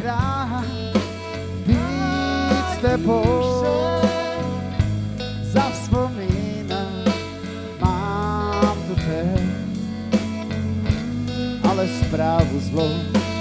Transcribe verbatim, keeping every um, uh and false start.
rád být s tebou. Zavzpomínat mám tu teď, ale zprávu zlou